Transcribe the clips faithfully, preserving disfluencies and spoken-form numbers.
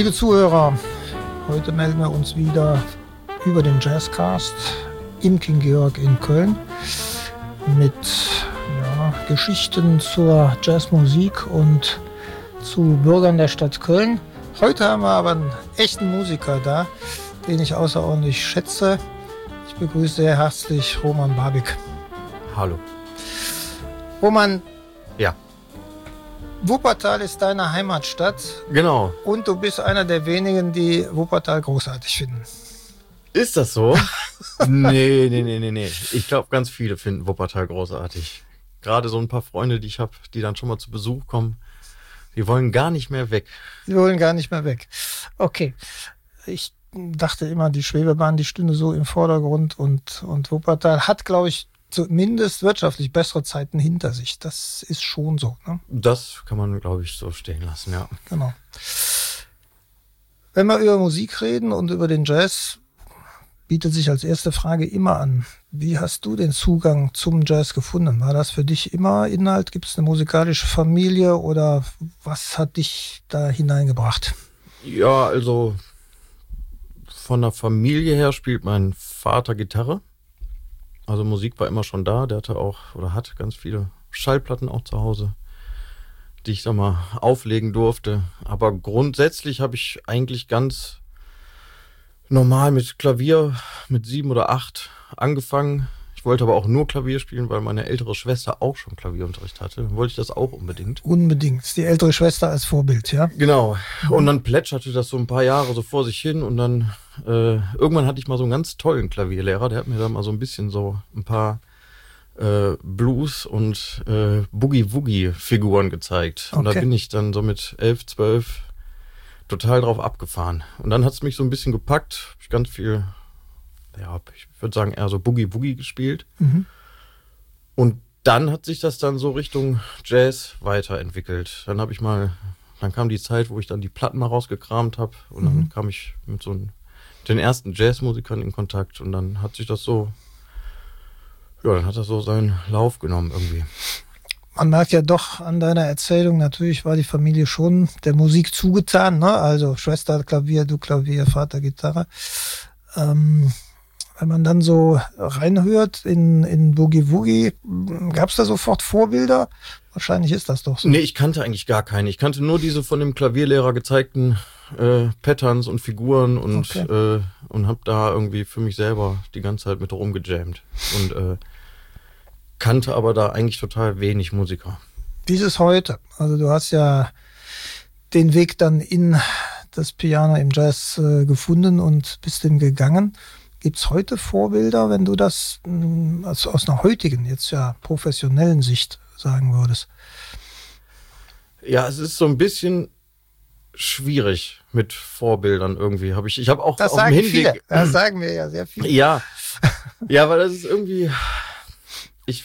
Liebe Zuhörer, heute melden wir uns wieder über den Jazzcast im King Georg in Köln mit ja, Geschichten zur Jazzmusik und zu Bürgern der Stadt Köln. Heute haben wir aber einen echten Musiker da, den ich außerordentlich schätze. Ich begrüße sehr herzlich Roman Babik. Hallo. Roman. Ja. Wuppertal ist deine Heimatstadt. Genau. Und du bist einer der wenigen, die Wuppertal großartig finden. Ist das so? nee, nee, nee, nee, nee. Ich glaube, ganz viele finden Wuppertal großartig. Gerade so ein paar Freunde, die ich habe, die dann schon mal zu Besuch kommen, die wollen gar nicht mehr weg. Die wollen gar nicht mehr weg. Okay. Ich dachte immer, die Schwebebahn, die stünde so im Vordergrund und, und Wuppertal hat, glaube ich, zumindest wirtschaftlich bessere Zeiten hinter sich. Das ist schon so. Ne? Das kann man, glaube ich, so stehen lassen, ja. Genau. Wenn wir über Musik reden und über den Jazz, bietet sich als erste Frage immer an. Wie hast du den Zugang zum Jazz gefunden? War das für dich immer Inhalt? Gibt es eine musikalische Familie oder was hat dich da hineingebracht? Ja, also von der Familie her spielt mein Vater Gitarre. Also Musik war immer schon da, der hatte auch oder hat ganz viele Schallplatten auch zu Hause, die ich da mal auflegen durfte. Aber grundsätzlich habe ich eigentlich ganz normal mit Klavier mit sieben oder acht angefangen. Ich wollte aber auch nur Klavier spielen, weil meine ältere Schwester auch schon Klavierunterricht hatte. Dann wollte ich das auch unbedingt. Unbedingt. Ist die ältere Schwester als Vorbild, ja? Genau. Und dann plätscherte das so ein paar Jahre so vor sich hin und dann äh, irgendwann hatte ich mal so einen ganz tollen Klavierlehrer, der hat mir dann mal so ein bisschen so ein paar äh, Blues und äh, Boogie-Woogie-Figuren gezeigt. Okay. Und da bin ich dann so mit elf, zwölf total drauf abgefahren. Und dann hat es mich so ein bisschen gepackt. Hab ich ganz viel, ja, ich würde sagen eher so Boogie-Woogie gespielt. Mhm. Und dann hat sich das dann so Richtung Jazz weiterentwickelt. Dann habe ich mal, dann kam die Zeit, wo ich dann die Platten mal rausgekramt habe und dann mhm. kam ich mit so einen, den ersten Jazzmusikern in Kontakt und dann hat sich das so, ja, dann hat das so seinen Lauf genommen irgendwie. Man merkt ja doch an deiner Erzählung, natürlich war die Familie schon der Musik zugetan, ne? Also Schwester Klavier, du Klavier, Vater Gitarre. Ähm, wenn man dann so reinhört in, in Boogie Woogie, gab es da sofort Vorbilder? Wahrscheinlich ist das doch so. Nee, ich kannte eigentlich gar keine. Ich kannte nur diese von dem Klavierlehrer gezeigten äh, Patterns und Figuren und, okay. äh, und hab da irgendwie für mich selber die ganze Zeit mit rumgejammt. Und äh, kannte aber da eigentlich total wenig Musiker. Wie ist es heute? Also du hast ja den Weg dann in das Piano im Jazz äh, gefunden und bist den gegangen. Gibt es heute Vorbilder, wenn du das mh, also aus einer heutigen, jetzt ja professionellen Sicht sagen würdest? Ja, es ist so ein bisschen schwierig mit Vorbildern irgendwie. Hab ich ich habe auch das auf sagen dem Hinweg, viele. Das sagen wir ja sehr viele. Ja, ja, weil das ist irgendwie ich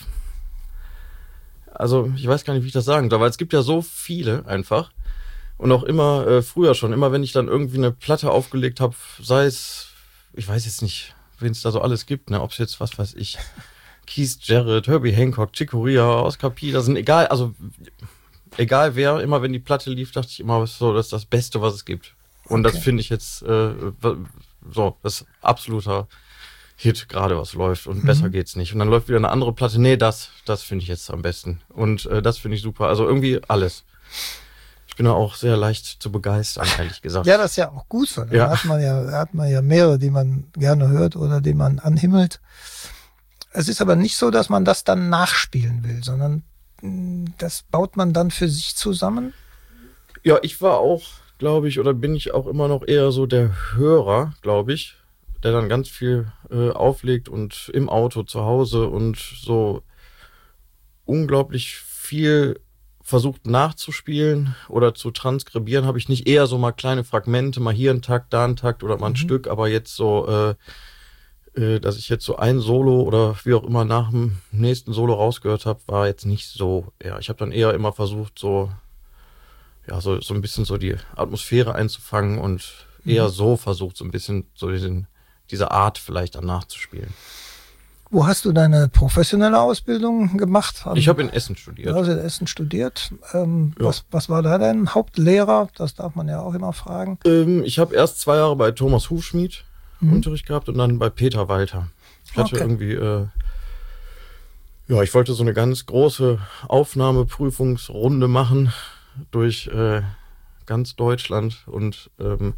also ich weiß gar nicht, wie ich das sagen soll, weil es gibt ja so viele einfach und auch immer äh, früher schon, immer wenn ich dann irgendwie eine Platte aufgelegt habe, sei es, ich weiß jetzt nicht, wen es da so alles gibt, ne, ob es jetzt, was weiß ich, Keith Jarrett, Herbie Hancock, Chick Corea, Oscar Peterson, egal, also egal wer, immer wenn die Platte lief, dachte ich immer, so, das ist das Beste, was es gibt. Und okay. Das finde ich jetzt äh, so, das ist absoluter Hit, gerade was läuft und mhm. besser geht's nicht. Und dann läuft wieder eine andere Platte, nee, das, das finde ich jetzt am besten. Und äh, das finde ich super, also irgendwie alles. Ich bin da auch sehr leicht zu begeistern, ehrlich gesagt. Ja, das ist ja auch gut so. Da ja. hat man ja, hat man ja mehrere, die man gerne hört oder die man anhimmelt. Es ist aber nicht so, dass man das dann nachspielen will, sondern mh, das baut man dann für sich zusammen. Ja, ich war auch, glaube ich, oder bin ich auch immer noch eher so der Hörer, glaube ich, der dann ganz viel äh, auflegt und im Auto zu Hause und so unglaublich viel versucht nachzuspielen oder zu transkribieren, habe ich nicht, eher so mal kleine Fragmente, mal hier ein Takt, da ein Takt oder mal ein mhm. Stück, aber jetzt so, äh, äh, dass ich jetzt so ein Solo oder wie auch immer nach dem nächsten Solo rausgehört habe, war jetzt nicht so, ja, ich habe dann eher immer versucht, so, ja, so, so ein bisschen so die Atmosphäre einzufangen und mhm. eher so versucht, so ein bisschen so diesen, diese Art vielleicht dann nachzuspielen. Wo hast du deine professionelle Ausbildung gemacht? An, Ich habe in Essen studiert. Du hast in Essen studiert. Ähm, Ja. was, was war da dein Hauptlehrer? Das darf man ja auch immer fragen. Ähm, ich habe erst zwei Jahre bei Thomas Hufschmied Mhm. Unterricht gehabt und dann bei Peter Walter. Ich hatte Okay. irgendwie, äh, ja, ich wollte so eine ganz große Aufnahmeprüfungsrunde machen durch äh, ganz Deutschland und ähm,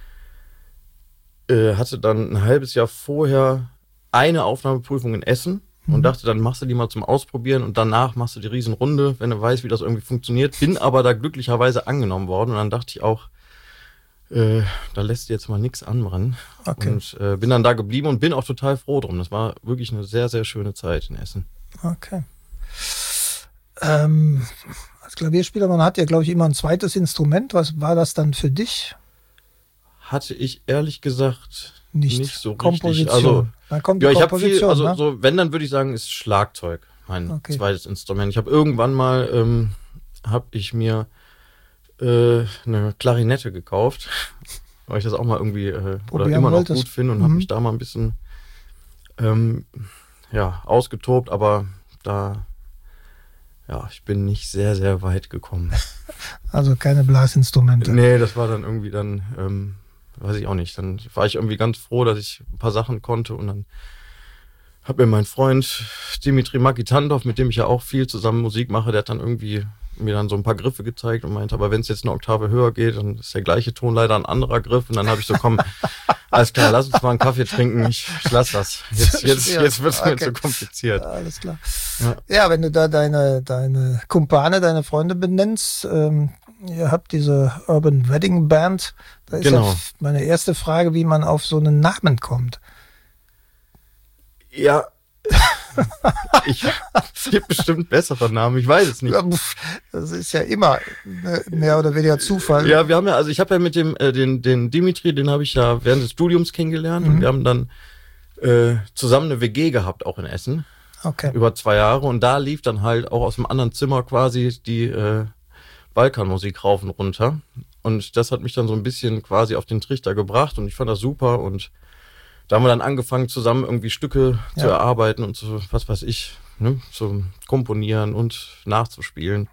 äh, hatte dann ein halbes Jahr vorher eine Aufnahmeprüfung in Essen und Mhm. dachte, dann machst du die mal zum Ausprobieren und danach machst du die Riesenrunde, wenn du weißt, wie das irgendwie funktioniert. Bin aber da glücklicherweise angenommen worden und dann dachte ich auch, äh, da lässt du jetzt mal nichts anbrennen. Okay. Und äh, bin dann da geblieben und bin auch total froh drum. Das war wirklich eine sehr, sehr schöne Zeit in Essen. Okay. Ähm, als Klavierspieler, man hat ja, glaube ich, immer ein zweites Instrument. Was war das dann für dich? Hatte ich ehrlich gesagt Nicht, nicht so richtig. Komposition. Also, dann kommt die ja, ich habe viel, Komposition, also ne? so, wenn, dann würde ich sagen, ist Schlagzeug mein Okay. zweites Instrument. Ich habe irgendwann mal, ähm, habe ich mir äh, eine Klarinette gekauft, weil ich das auch mal irgendwie äh, oder Probieren immer noch wolltest. gut finde und Mhm. habe mich da mal ein bisschen ähm, ja, ausgetobt, aber da, ja, ich bin nicht sehr, sehr weit gekommen. Also keine Blasinstrumente. Nee, das war dann irgendwie dann, ähm, weiß ich auch nicht. Dann war ich irgendwie ganz froh, dass ich ein paar Sachen konnte und dann hat mir mein Freund Dimitri Makitandov, mit dem ich ja auch viel zusammen Musik mache, der hat dann irgendwie mir dann so ein paar Griffe gezeigt und meinte, aber wenn es jetzt eine Oktave höher geht, dann ist der gleiche Ton leider ein anderer Griff und dann habe ich so, komm, alles klar, lass uns mal einen Kaffee trinken, ich, ich lass das. Jetzt, jetzt, Ja, jetzt wird es mir okay. zu kompliziert. Ja, alles klar. Ja. Ja, wenn du da deine, deine Kumpane, deine Freunde benennst, ähm, ihr habt diese Urban Wedding Band, da ist Genau. ja meine erste Frage, wie man auf so einen Namen kommt. Ja, ich es gibt bestimmt bessere Namen, ich weiß es nicht. Ja, pf, das ist ja immer äh, mehr oder weniger Zufall. Ja, wir haben ja, also ich habe ja mit dem, äh, den, den Dimitri, den habe ich ja während des Studiums kennengelernt und Mhm. wir haben dann äh, zusammen eine W G gehabt, auch in Essen, Okay. über zwei Jahre und da lief dann halt auch aus dem anderen Zimmer quasi die äh, Balkanmusik rauf und runter und das hat mich dann so ein bisschen quasi auf den Trichter gebracht und ich fand das super und da haben wir dann angefangen, zusammen irgendwie Stücke zu Ja. erarbeiten und zu, was weiß ich, ne, zu komponieren und nachzuspielen.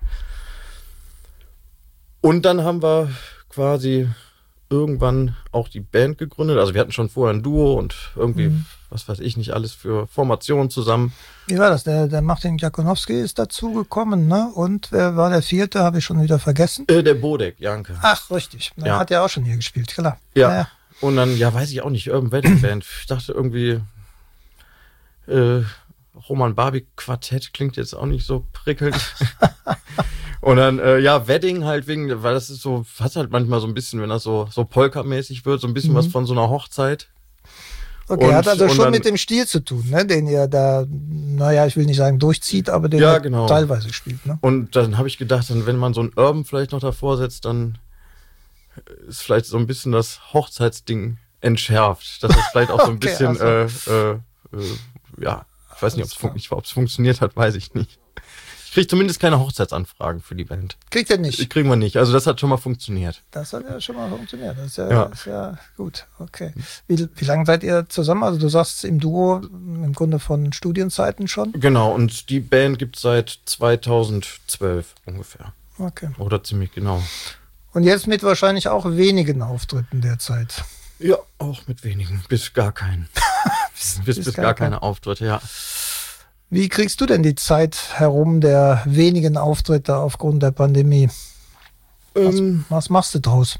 Und dann haben wir quasi irgendwann auch die Band gegründet. Also wir hatten schon vorher ein Duo und irgendwie, Mhm. was weiß ich nicht, alles für Formationen zusammen. Wie war das? Der, der Martin Jakonowski ist dazugekommen, ne? Und wer war der vierte? Habe ich schon wieder vergessen. Äh, der Bodek, Janke. Ach, richtig. Der Ja. hat ja auch schon hier gespielt, klar. Ja. ja. Und dann, ja, weiß ich auch nicht, Urban Wedding Band. Ich dachte irgendwie, äh, Roman Barbie Quartett klingt jetzt auch nicht so prickelnd. Und dann, äh, ja, Wedding halt wegen, weil das ist so, hat halt manchmal so ein bisschen, wenn das so, so Polka-mäßig wird, so ein bisschen Mhm. was von so einer Hochzeit. Okay, Und- hat also und schon dann- mit dem Stil zu tun, ne? Den ihr da, naja, ich will nicht sagen durchzieht, aber den Ja, ihr genau. teilweise spielt, ne? Und dann habe ich gedacht, dann, wenn man so ein Urban vielleicht noch davor setzt, dann ist vielleicht so ein bisschen das Hochzeitsding entschärft. Dass das vielleicht auch so ein Okay, bisschen, also. äh, äh, äh, ja, ich weiß nicht, ob es fun ob es funktioniert hat, weiß ich nicht. Ich kriege zumindest keine Hochzeitsanfragen für die Band. Kriegt ihr nicht. Kriegen wir nicht. Also das hat schon mal funktioniert. Das hat ja schon mal funktioniert. Das ist ja, Ja. Ist ja gut. Okay. Wie, wie lange seid ihr zusammen? Also du sagst im Duo im Grunde von Studienzeiten schon. Genau, und die Band gibt es seit zweitausendzwölf ungefähr. Okay. Oder ziemlich genau. Und jetzt mit wahrscheinlich auch wenigen Auftritten derzeit. Ja, auch mit wenigen. Bis gar keinen. bis, bis, gar, kein- keine Auftritte, ja. Wie kriegst du denn die Zeit herum der wenigen Auftritte aufgrund der Pandemie? Was, Ähm, was machst du draus?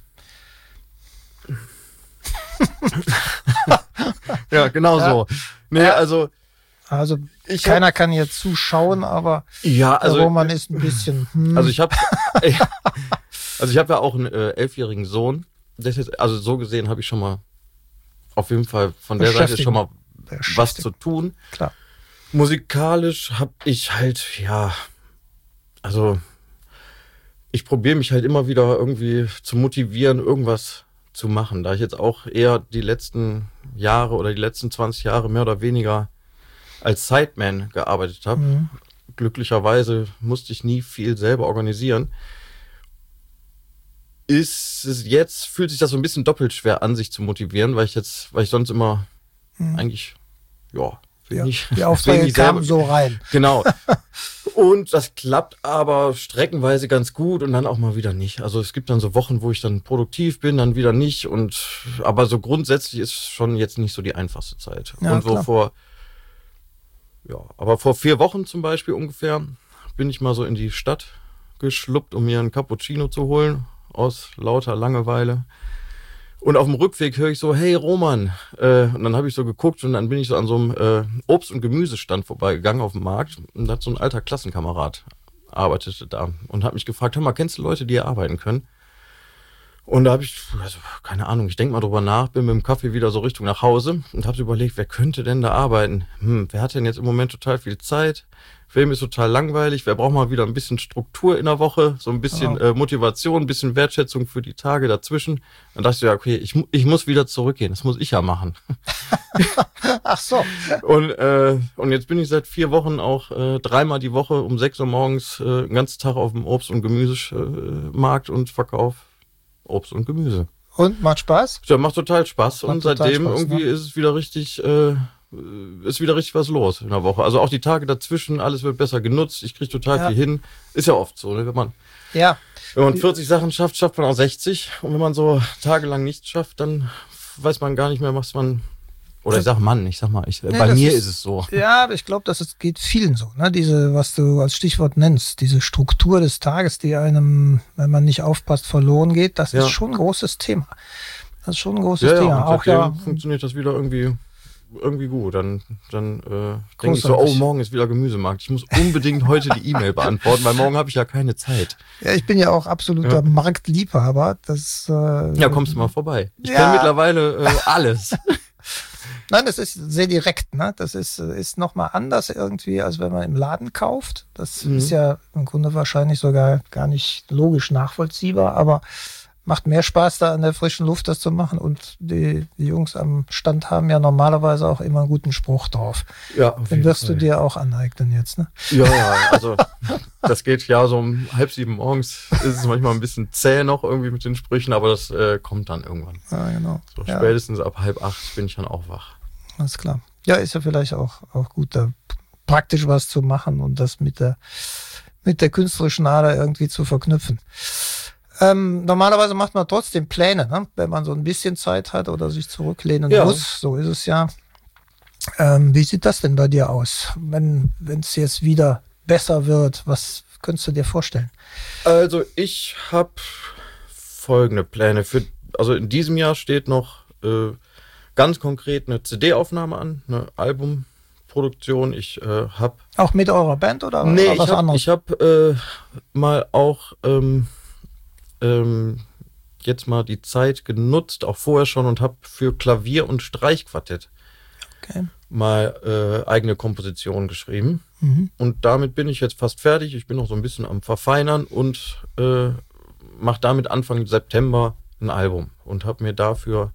ja, genau Ja. so. Nee, Ja. also, Also ich keiner kann jetzt zuschauen, aber ja, der also, Roman ist ein bisschen. Hm, also ich habe also ich habe ja auch einen äh, elfjährigen Sohn. Das ist, also so gesehen habe ich schon mal auf jeden Fall von der Seite schon mal was zu tun. Klar. Musikalisch habe ich halt, ja, also ich probiere mich halt immer wieder irgendwie zu motivieren, irgendwas zu machen. Da ich jetzt auch eher die letzten Jahre oder die letzten zwanzig Jahre mehr oder weniger als Sideman gearbeitet habe. Mhm. Glücklicherweise musste ich nie viel selber organisieren. Ist es jetzt, fühlt sich das so ein bisschen doppelt schwer an, sich zu motivieren, weil ich jetzt, weil ich sonst immer Mhm. eigentlich, ja, Ja, ich, die Aufträge kamen so rein. Genau. Und das klappt aber streckenweise ganz gut und dann auch mal wieder nicht. Also es gibt dann so Wochen, wo ich dann produktiv bin, dann wieder nicht. Und aber so grundsätzlich ist schon jetzt nicht so die einfachste Zeit. Ja, und so klar. vor, ja, aber vor vier Wochen zum Beispiel ungefähr bin ich mal so in die Stadt geschluppt, um mir einen Cappuccino zu holen, aus lauter Langeweile. Und auf dem Rückweg höre ich so, hey Roman. Äh, und dann habe ich so geguckt und dann bin ich so an so einem äh, Obst- und Gemüsestand vorbeigegangen auf dem Markt. Und da hat so ein alter Klassenkamerad arbeitete da und hat mich gefragt, hör mal, kennst du Leute, die hier arbeiten können? Und da habe ich, also, keine Ahnung, ich denke mal drüber nach, bin mit dem Kaffee wieder so Richtung nach Hause und habe überlegt, wer könnte denn da arbeiten? Hm, wer hat denn jetzt im Moment total viel Zeit? Wem ist total langweilig? Wer braucht mal wieder ein bisschen Struktur in der Woche? So ein bisschen Oh. äh, Motivation, ein bisschen Wertschätzung für die Tage dazwischen. Dann dachte ich, ja, okay, ich, ich muss wieder zurückgehen. Das muss ich ja machen. Ach so. Und, äh, und jetzt bin ich seit vier Wochen auch äh, dreimal die Woche um sechs Uhr morgens äh, den ganzen Tag auf dem Obst- und Gemüsemarkt und verkauf Obst und Gemüse. Und macht Spaß? Ja, macht total Spaß. Macht und total seitdem Spaß, irgendwie ne? ist es wieder richtig, äh, ist wieder richtig was los in der Woche. Also auch die Tage dazwischen, alles wird besser genutzt. Ich kriege total Ja. viel hin. Ist ja oft so, ne? Wenn man, Ja. wenn man vierzig Sachen schafft, schafft man auch sechzig. Und wenn man so tagelang nichts schafft, dann weiß man gar nicht mehr, was man. Oder ich sag Mann, ich sag mal, ich, Nee, bei das mir ist- ist es so. Ja, aber ich glaube, dass es geht vielen so. Ne? Diese, was du als Stichwort nennst, diese Struktur des Tages, die einem, wenn man nicht aufpasst, verloren geht, das Ja. ist schon ein großes Thema. Das ist schon ein großes Ja, ja, Thema. und Auch seitdem ja. funktioniert das wieder irgendwie, irgendwie gut. Dann, dann äh, denke ich so, Großartig. oh, morgen ist wieder Gemüsemarkt. Ich muss unbedingt heute die E-Mail beantworten, weil morgen habe ich ja keine Zeit. Ja, ich bin ja auch absoluter Ja. Marktliebhaber. Das, äh, Ja, kommst du mal vorbei. Ich Ja. kenne mittlerweile äh, alles. Nein, das ist sehr direkt, ne? Das ist, ist nochmal anders irgendwie, als wenn man im Laden kauft. Das Mhm. ist ja im Grunde wahrscheinlich sogar gar nicht logisch nachvollziehbar, aber macht mehr Spaß, da an der frischen Luft das zu machen. Und die, die Jungs am Stand haben ja normalerweise auch immer einen guten Spruch drauf. Ja, auf Den jeden wirst du Fall. dir auch aneignen jetzt, ne? Ja, ja, also das geht ja so um halb sieben morgens. Ist es manchmal ein bisschen zäh noch irgendwie mit den Sprüchen, aber das äh, kommt dann irgendwann. Ja, genau. So Ja. spätestens ab halb acht bin ich dann auch wach. Alles klar. Ja, ist ja vielleicht auch, auch gut, da praktisch was zu machen und das mit der, mit der künstlerischen Ader irgendwie zu verknüpfen. Ähm, normalerweise macht man trotzdem Pläne, ne? Wenn man so ein bisschen Zeit hat oder sich zurücklehnen Ja. muss. So ist es ja. Ähm, wie sieht das denn bei dir aus? Wenn es jetzt wieder besser wird, was könntest du dir vorstellen? Also ich habe folgende Pläne. Für, also in diesem Jahr steht noch äh, ganz konkret eine C D-Aufnahme an, eine Albumproduktion. Ich äh, habe Auch mit eurer Band oder nee, was ich habe anderes? ich hab, äh, mal auch ähm, ähm, jetzt mal die Zeit genutzt, auch vorher schon, und habe für Klavier und Streichquartett Okay. mal äh, eigene Kompositionen geschrieben. Mhm. Und damit bin ich jetzt fast fertig. Ich bin noch so ein bisschen am Verfeinern und äh, mache damit Anfang September ein Album und habe mir dafür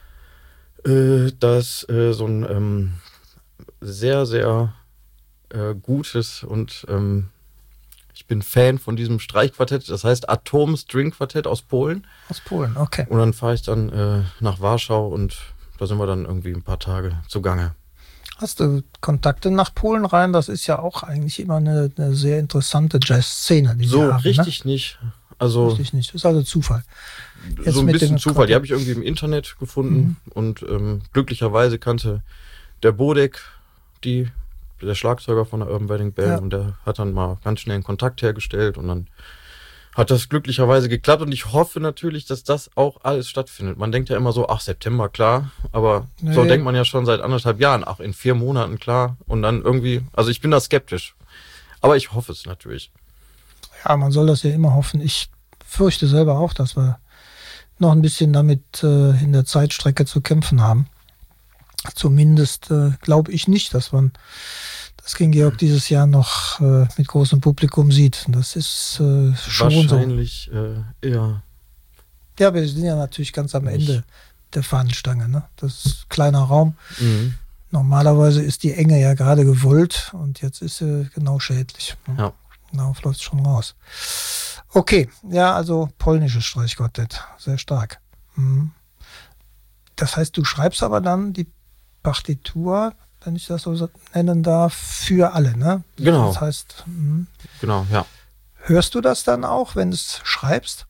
äh, das äh, so ein ähm, sehr, sehr äh, gutes und ähm, ich bin Fan von diesem Streichquartett, das heißt Atom String Quartett aus Polen. Aus Polen, okay. Und dann fahre ich dann äh, nach Warschau und da sind wir dann irgendwie ein paar Tage zugange. Hast du Kontakte nach Polen rein? Das ist ja auch eigentlich immer eine, eine sehr interessante Jazz-Szene, die So die haben, richtig nicht. Also Ne? Richtig nicht. Das ist also Zufall. Jetzt so ein mit bisschen dem Zufall. Die Quartett. habe ich irgendwie im Internet gefunden und ähm, glücklicherweise kannte der Bodek, die, der Schlagzeuger von der Urban Wedding Band, Ja. und der hat dann mal ganz schnell einen Kontakt hergestellt und dann hat das glücklicherweise geklappt und ich hoffe natürlich, dass das auch alles stattfindet. Man denkt ja immer so, ach, September, klar, aber Nee. so denkt man ja schon seit anderthalb Jahren, ach, in vier Monaten, klar, und dann irgendwie, also ich bin da skeptisch, aber ich hoffe es natürlich. Ja, man soll das ja immer hoffen. Ich fürchte selber auch, dass wir noch ein bisschen damit äh, in der Zeitstrecke zu kämpfen haben. Zumindest äh, glaube ich nicht, dass man das King Georg dieses Jahr noch äh, mit großem Publikum sieht. Das ist äh, schon so. Wahrscheinlich äh, eher. Ja, wir sind ja natürlich ganz am Nicht. Ende der Fahnenstange. Ne? Das ist kleiner Raum. Mhm. Normalerweise ist die Enge ja gerade gewollt und jetzt ist sie genau schädlich. Ja. Darauf läuft es schon raus. Okay, ja, also polnisches Streichquartett, sehr stark. Mhm. Das heißt, du schreibst aber dann die Partitur, wenn ich das so nennen darf, für alle, ne? Genau. Das heißt, mh. Genau, ja. Hörst du das dann auch, wenn du es schreibst?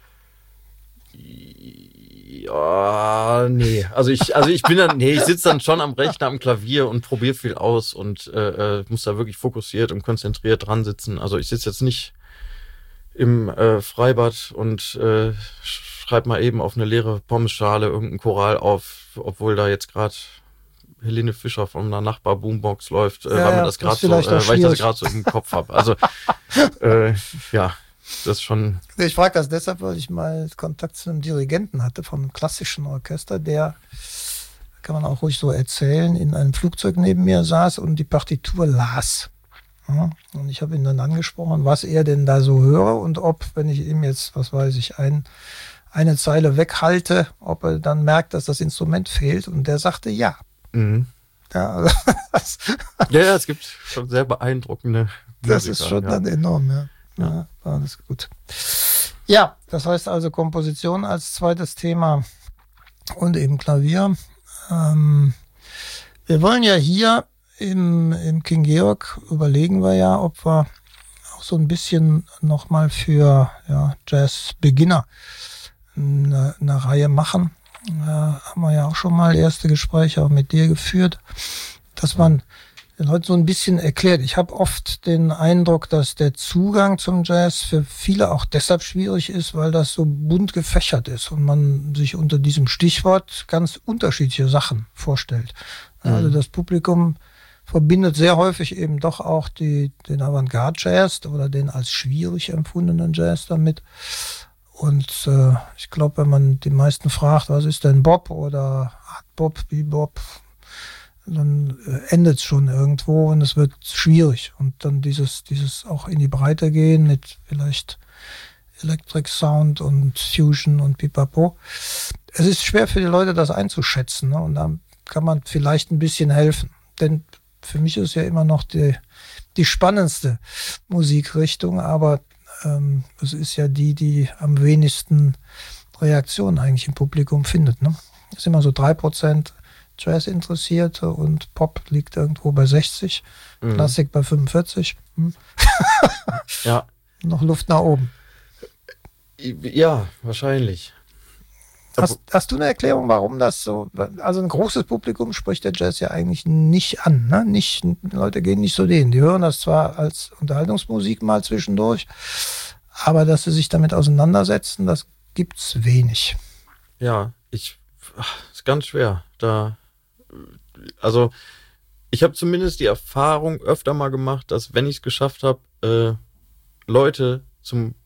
Ja, nee. Also ich, also ich bin dann, nee, ich sitze dann schon am Rechner, am Klavier und probiere viel aus und äh, muss da wirklich fokussiert und konzentriert dran sitzen. Also ich sitze jetzt nicht im äh, Freibad und äh, schreibe mal eben auf eine leere Pommesschale irgendeinen Choral auf, obwohl da jetzt gerade Helene Fischer von einer Nachbar-Boombox läuft, äh, Ja, weil, mir ja, das das grad so, vielleicht äh, weil ich das schwierig. gerade so im Kopf habe. Also äh, ja, das ist schon. Ich frage das deshalb, weil ich mal Kontakt zu einem Dirigenten hatte vom klassischen Orchester, der, kann man auch ruhig so erzählen, in einem Flugzeug neben mir saß und die Partitur las. Ja, und ich habe ihn dann angesprochen, was er denn da so höre und ob, wenn ich ihm jetzt, was weiß ich, ein, eine Zeile weghalte, ob er dann merkt, dass das Instrument fehlt. Und der sagte ja. Mhm. Ja, also das, Ja, ja, es gibt schon sehr beeindruckende das Musiker, ist schon ja. dann enorm, ja. Ja, Ja. alles gut. Ja, das heißt also Komposition als zweites Thema und eben Klavier. Ähm, wir wollen ja hier im, im King Georg überlegen wir ja, ob wir auch so ein bisschen nochmal für ja, Jazz-Beginner eine, eine Reihe machen. Äh, haben wir ja auch schon mal erste Gespräche auch mit dir geführt, dass man den Leuten so ein bisschen erklärt. Ich habe oft den Eindruck, dass der Zugang zum Jazz für viele auch deshalb schwierig ist, weil das so bunt gefächert ist und man sich unter diesem Stichwort ganz unterschiedliche Sachen vorstellt. Mhm. Also das Publikum verbindet sehr häufig eben doch auch die, den Avantgarde-Jazz oder den als schwierig empfundenen Jazz damit. Und äh, ich glaube, wenn man die meisten fragt, was ist denn Bop oder Art Bop, Bebop, dann äh, endet es schon irgendwo und es wird schwierig. Und dann dieses, dieses auch in die Breite gehen mit vielleicht Electric Sound und Fusion und Pipapo. Es ist schwer für die Leute, das einzuschätzen, ne? Und da kann man vielleicht ein bisschen helfen. Denn für mich ist ja immer noch die, die spannendste Musikrichtung, aber ähm, es ist ja die, die am wenigsten Reaktionen eigentlich im Publikum findet. Ne? Es ist immer so drei Prozent Jazz-Interessierte und Pop liegt irgendwo bei sechzig, mhm. Klassik bei fünfundvierzig. Hm. Ja. Noch Luft nach oben. Ja, wahrscheinlich. Hast, hast du eine Erklärung, warum das so, also ein großes Publikum spricht der Jazz ja eigentlich nicht an, ne? Nicht, Leute gehen nicht so denen, die hören das zwar als Unterhaltungsmusik mal zwischendurch, aber dass sie sich damit auseinandersetzen, das gibt's wenig. Ja, ich, ach, ist ganz schwer, da, also, ich habe zumindest die Erfahrung öfter mal gemacht, dass wenn ich es geschafft habe, äh, Leute zum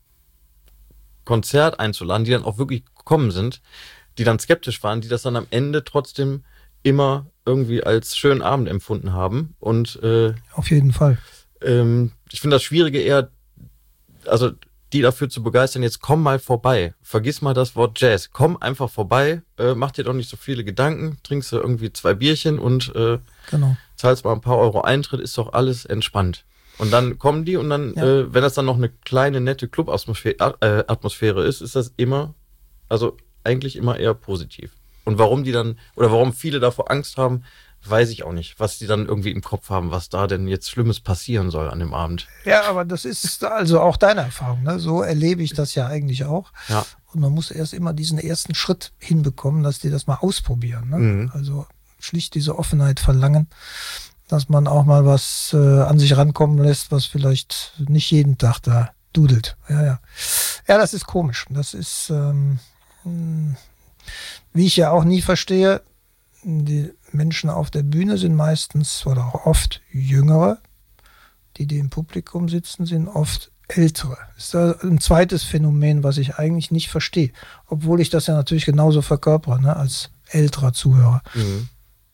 Konzert einzuladen, die dann auch wirklich gekommen sind, die dann skeptisch waren, die das dann am Ende trotzdem immer irgendwie als schönen Abend empfunden haben. Und äh, auf jeden Fall. Ähm, ich finde das Schwierige eher, also die dafür zu begeistern, jetzt komm mal vorbei. Vergiss mal das Wort Jazz. Komm einfach vorbei, äh, mach dir doch nicht so viele Gedanken, trinkst du irgendwie zwei Bierchen und äh, genau. zahlst mal ein paar Euro Eintritt, ist doch alles entspannt. Und dann kommen die und dann, ja. äh, wenn das dann noch eine kleine, nette Club-Atmosphäre äh, Atmosphäre ist, ist das immer, also eigentlich immer eher positiv. Und warum die dann, oder warum viele davor Angst haben, weiß ich auch nicht, was die dann irgendwie im Kopf haben, was da denn jetzt Schlimmes passieren soll an dem Abend. Ja, aber das ist also auch deine Erfahrung, ne? So erlebe ich das ja eigentlich auch. Ja. Und man muss erst immer diesen ersten Schritt hinbekommen, dass die das mal ausprobieren, ne? Mhm. Also schlicht diese Offenheit verlangen, dass man auch mal was äh, an sich rankommen lässt, was vielleicht nicht jeden Tag da dudelt. Ja, ja. Ja, das ist komisch. Das ist, ähm, wie ich ja auch nie verstehe, die Menschen auf der Bühne sind meistens oder auch oft Jüngere. Die, die im Publikum sitzen, sind oft Ältere. Das ist ein zweites Phänomen, was ich eigentlich nicht verstehe. Obwohl ich das ja natürlich genauso verkörpere, ne, als älterer Zuhörer. Mhm.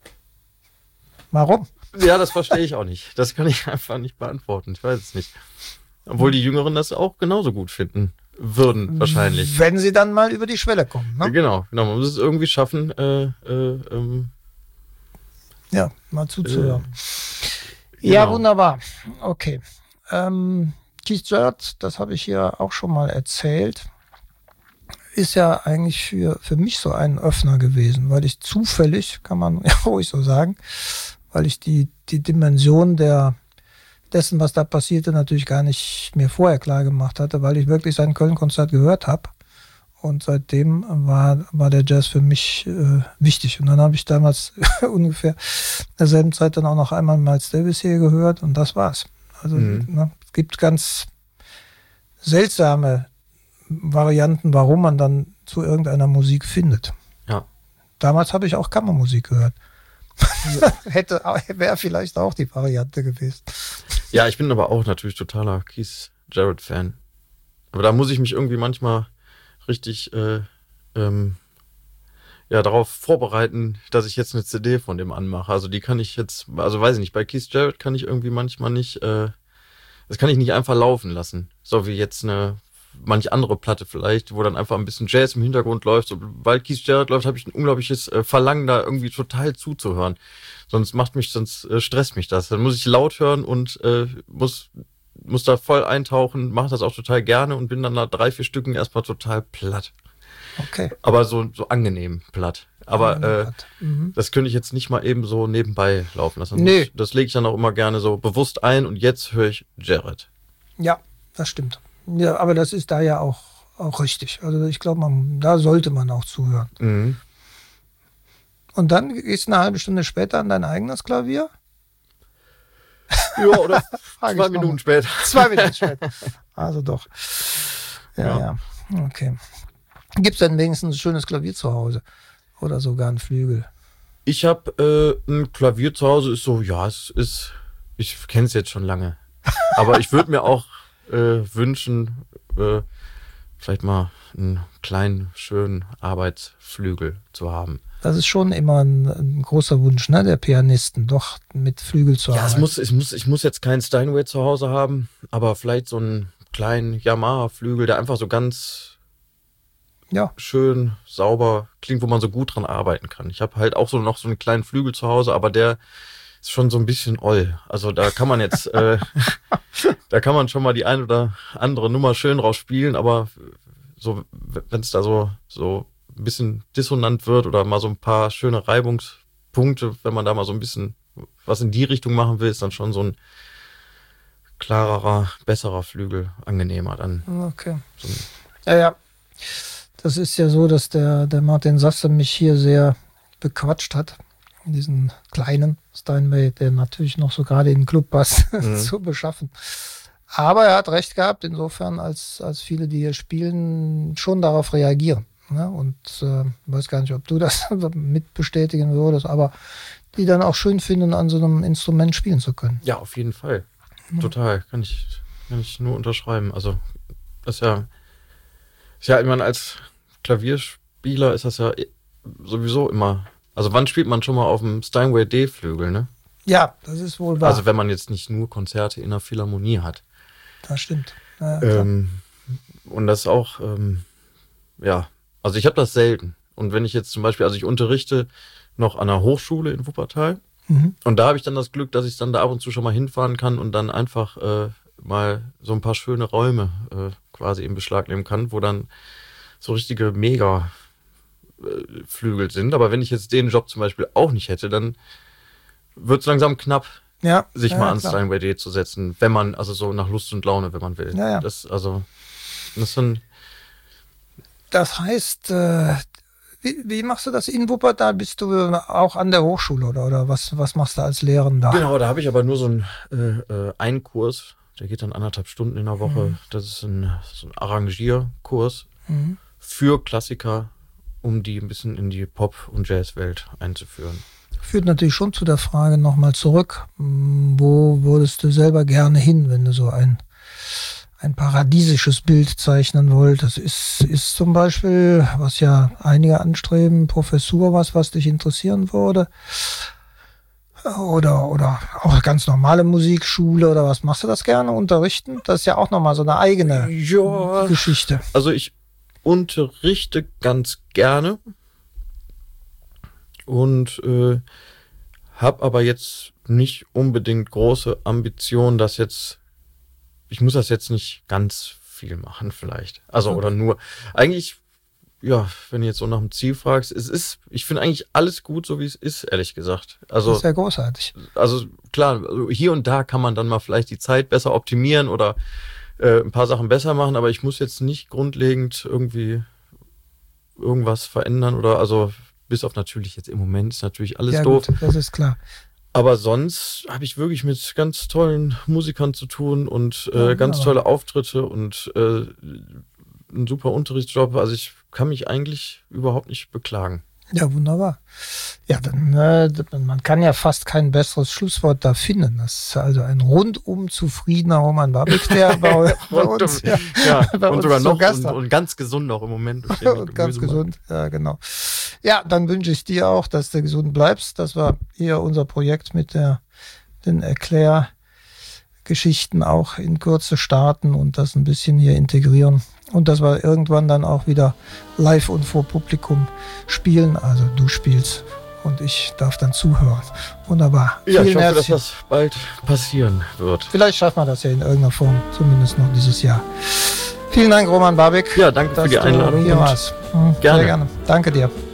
Warum? Ja, das verstehe ich auch nicht. Das kann ich einfach nicht beantworten. Ich weiß es nicht. Obwohl die Jüngeren das auch genauso gut finden würden, wahrscheinlich. Wenn sie dann mal über die Schwelle kommen. Ne? Genau, genau. Man muss es irgendwie schaffen, äh, äh, ähm, ja, mal zuzuhören. Äh, ja, genau. wunderbar. Okay. Ähm, Keith Jarrett, das habe ich hier auch schon mal erzählt, ist ja eigentlich für, für mich so ein Öffner gewesen, weil ich zufällig, kann man ja ruhig so sagen, weil ich die, die Dimension der dessen, was da passierte, natürlich gar nicht mir vorher klar gemacht hatte, weil ich wirklich sein Köln-Konzert gehört habe. Und seitdem war, war der Jazz für mich äh, wichtig. Und dann habe ich damals ungefähr in derselben Zeit dann auch noch einmal Miles Davis hier gehört und das war's. Also mhm. ne, es gibt ganz seltsame Varianten, warum man dann zu irgendeiner Musik findet. Ja. Damals habe ich auch Kammermusik gehört. Hätte, wäre vielleicht auch die Variante gewesen. Ja, ich bin aber auch natürlich totaler Keith Jarrett-Fan. Aber da muss ich mich irgendwie manchmal richtig äh, ähm, ja, darauf vorbereiten, dass ich jetzt eine C D von dem anmache. Also die kann ich jetzt, also weiß ich nicht, bei Keith Jarrett kann ich irgendwie manchmal nicht, äh, das kann ich nicht einfach laufen lassen. So wie jetzt eine manch andere Platte vielleicht, wo dann einfach ein bisschen Jazz im Hintergrund läuft. Sobald Keith Jarrett läuft, habe ich ein unglaubliches äh, Verlangen, da irgendwie total zuzuhören. Sonst macht mich, sonst äh, stresst mich das. Dann muss ich laut hören und äh, muss muss da voll eintauchen, mache das auch total gerne und bin dann nach drei, vier Stücken erstmal total platt. Okay. Aber so, so angenehm platt. Aber äh, mhm. das könnte ich jetzt nicht mal eben so nebenbei laufen lassen. Nee. Das, das lege ich dann auch immer gerne so bewusst ein und jetzt höre ich Jarrett. Ja, das stimmt. Ja, aber das ist da ja auch, auch richtig. Also ich glaube, man, da sollte man auch zuhören. Mhm. Und dann gehst du eine halbe Stunde später an dein eigenes Klavier? Ja, oder zwei Minuten später. Zwei Minuten später. Also doch. Ja, ja. ja. Okay. Gibt es denn wenigstens ein schönes Klavier zu Hause? Oder sogar einen Flügel? Ich habe äh, ein Klavier zu Hause, ist so, ja, es ist, ich kenne es jetzt schon lange. Aber ich würde mir auch äh, wünschen, äh, vielleicht mal einen kleinen, schönen Arbeitsflügel zu haben. Das ist schon immer ein, ein großer Wunsch, ne, der Pianisten, doch mit Flügel zu ja, arbeiten. Ja, es muss, ich muss, ich muss jetzt keinen Steinway zu Hause haben, aber vielleicht so einen kleinen Yamaha-Flügel, der einfach so ganz ja. schön, sauber klingt, wo man so gut dran arbeiten kann. Ich habe halt auch so noch so einen kleinen Flügel zu Hause, aber der ist schon so ein bisschen oll. Also da kann man jetzt, äh, da kann man schon mal die ein oder andere Nummer schön draus spielen, aber so, wenn es da so, so ein bisschen dissonant wird oder mal so ein paar schöne Reibungspunkte, wenn man da mal so ein bisschen was in die Richtung machen will, ist dann schon so ein klarerer, besserer Flügel angenehmer dann. Okay. So ja, ja. Das ist ja so, dass der, der Martin Sasse mich hier sehr bequatscht hat, diesen kleinen Steinway, der natürlich noch so gerade in den Club passt, mhm. zu beschaffen. Aber er hat recht gehabt, insofern, als, als viele, die hier spielen, schon darauf reagieren. Ne? Und äh, ich weiß gar nicht, ob du das mit bestätigen würdest, aber die dann auch schön finden, an so einem Instrument spielen zu können. Ja, auf jeden Fall. Ja. Total. Kann ich, kann ich nur unterschreiben. Also, das ist ja, ist ja, ich meine, als Klavierspieler ist das ja sowieso immer. Also, wann spielt man schon mal auf dem Steinway D-Flügel, ne? Ja, das ist wohl wahr. Also, wenn man jetzt nicht nur Konzerte in der Philharmonie hat. Das stimmt. Ja, ähm, und das ist auch, ähm, ja, also ich habe das selten. Und wenn ich jetzt zum Beispiel, also ich unterrichte noch an einer Hochschule in Wuppertal. Mhm. Und da habe ich dann das Glück, dass ich dann da ab und zu schon mal hinfahren kann und dann einfach äh, mal so ein paar schöne Räume äh, quasi in Beschlag nehmen kann, wo dann so richtige Mega-Flügel äh, sind. Aber wenn ich jetzt den Job zum Beispiel auch nicht hätte, dann wird es langsam knapp, ja, sich ja, mal ja, ans Steinway D zu setzen, wenn man, also so nach Lust und Laune, wenn man will. Ja, ja. Das, also, das ist dann. Das heißt, äh, wie, wie machst du das in Wuppertal? Bist du auch an der Hochschule oder, oder was, was machst du als Lehrender? Genau, da habe ich aber nur so einen, äh, äh, einen Kurs, der geht dann anderthalb Stunden in der Woche. Mhm. Das ist ein, so ein Arrangierkurs mhm. für Klassiker, um die ein bisschen in die Pop- und Jazzwelt einzuführen. Führt natürlich schon zu der Frage nochmal zurück, wo würdest du selber gerne hin, wenn du so ein ein paradiesisches Bild zeichnen wolltest? Ist, ist zum Beispiel, was ja einige anstreben, Professur was, was dich interessieren würde? Oder, oder auch ganz normale Musikschule oder was? Machst du das gerne, unterrichten? Das ist ja auch nochmal so eine eigene ja, Geschichte. Also ich unterrichte ganz gerne und äh, habe aber jetzt nicht unbedingt große Ambitionen, dass jetzt ich muss das jetzt nicht ganz viel machen vielleicht. Also okay. oder nur. Eigentlich, ja, wenn du jetzt so nach dem Ziel fragst, es ist, ich finde eigentlich alles gut, so wie es ist, ehrlich gesagt. Also, das ist ja großartig. Also klar, hier und da kann man dann mal vielleicht die Zeit besser optimieren oder äh, ein paar Sachen besser machen, aber ich muss jetzt nicht grundlegend irgendwie irgendwas verändern oder also bis auf natürlich jetzt im Moment ist natürlich alles ja, doof. Gut, das ist klar. Aber sonst habe ich wirklich mit ganz tollen Musikern zu tun und äh, ja, ganz tolle Auftritte und äh, einen super Unterrichtsjob. Also ich kann mich eigentlich überhaupt nicht beklagen. Ja, wunderbar. Ja, dann, äh, man kann ja fast kein besseres Schlusswort da finden. Das ist also ein rundum zufriedener Roman Babik, der bei, bei uns, ja, ja, bei und uns sogar noch Gast und, und ganz gesund auch im Moment. und ganz gesund, ja, genau. Ja, dann wünsche ich dir auch, dass du gesund bleibst. Das war hier unser Projekt mit der, den Erklärgeschichten auch in Kürze starten und das ein bisschen hier integrieren. Und dass wir irgendwann dann auch wieder live und vor Publikum spielen. Also du spielst und ich darf dann zuhören. Wunderbar. Ja, Vielen ich hoffe, herzlichen- dass das bald passieren wird. Vielleicht schaffen wir das ja in irgendeiner Form, zumindest noch dieses Jahr. Vielen Dank, Roman Babik. Ja, danke für dass die du Einladung hier und warst. Mhm, gerne. Sehr gerne. Danke dir.